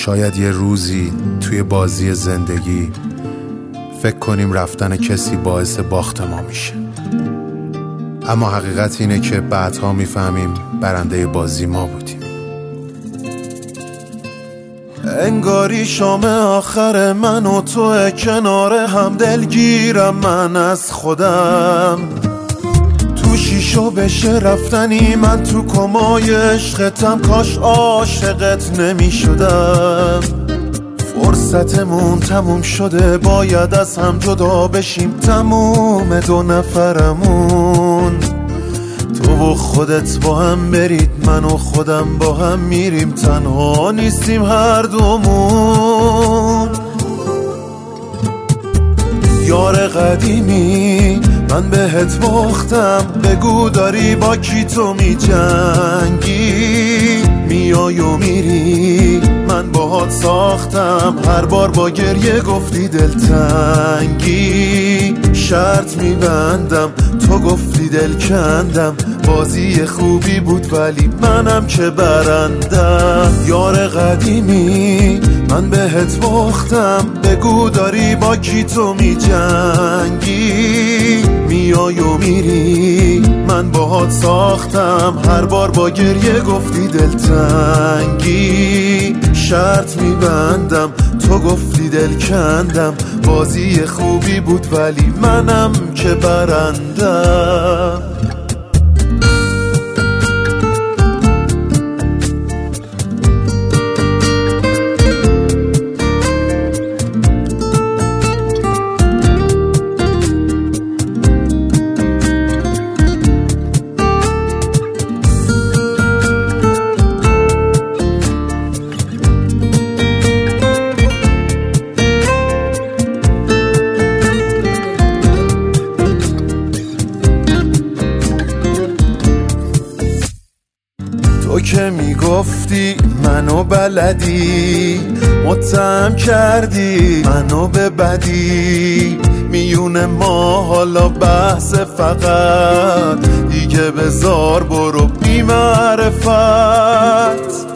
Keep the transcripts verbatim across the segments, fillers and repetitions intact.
شاید یه روزی توی بازی زندگی فکر کنیم رفتن کسی باعث باخت ما میشه، اما حقیقت اینه که بعدها میفهمیم برنده بازی ما بودیم. انگاری شام آخر من و تو کنار هم، دلگیرم من از خودم. تو شیشو بشه رفتنی، من تو کمای عشقتم، کاش عاشقت نمی شدم. فرصتمون تموم شده، باید از هم جدا بشیم، تموم دو نفرمون. تو و خودت با هم برید، من و خودم با هم میریم، تنها نیستیم هر دومون. یار قدیمی من بهت باختم، بگو داری با کی تو می جنگی، میای و میری من باهات ساختم، هر بار با گریه گفتی دلتنگی، شرط میبندم تو گفتی دل کندم، بازی خوبی بود ولی منم که برندم. یار قدیمی من بهت باختم، بگو داری با کی تو می جنگی، میای و میری من باهات ساختم، هر بار با گریه گفتی دلتنگی، شرط میبندم تو گفتی دل کندم، بازی خوبی بود ولی منم که برندم. تو که میگفتی منو بلدی، متهم کردی منو به بدی، میون ما حالا بحث فقط، دیگه بزار برو بی معرفت.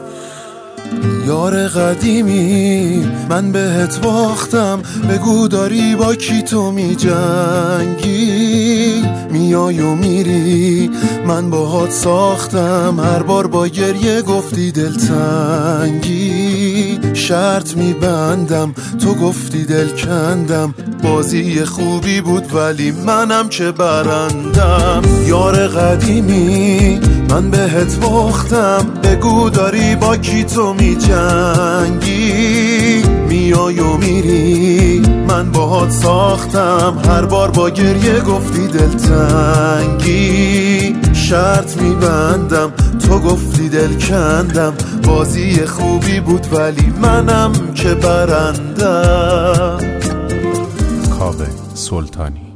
یار قدیمی من بهت باختم، بگو داری با کی تو می جنگی، میای و میری من باهات ساختم، هر بار با گریه گفتی دلتنگی، شرط میبندم تو گفتی دل کندم، بازی خوبی بود ولی منم که برندم. یار قدیمی من بهت باختم، بگو داری با کی تو می جنگی، میای و میری من باهات ساختم، هر بار با گریه گفتی دلتنگی، شرط میبندم تو گفتی دل کندم، بازی خوبی بود ولی منم که برندم. کاوه سلطانی.